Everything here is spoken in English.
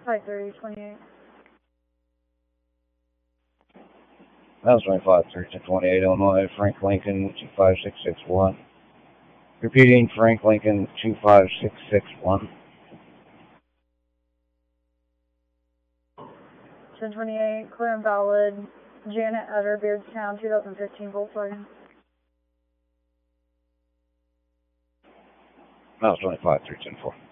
53028. Miles 25, 1328, Illinois, Frank Lincoln, 25661. Repeating, Frank Lincoln, 25661. 1028, clear and valid. Janet Utter, Beardstown, 2015 Volkswagen. Miles 25, 310-4.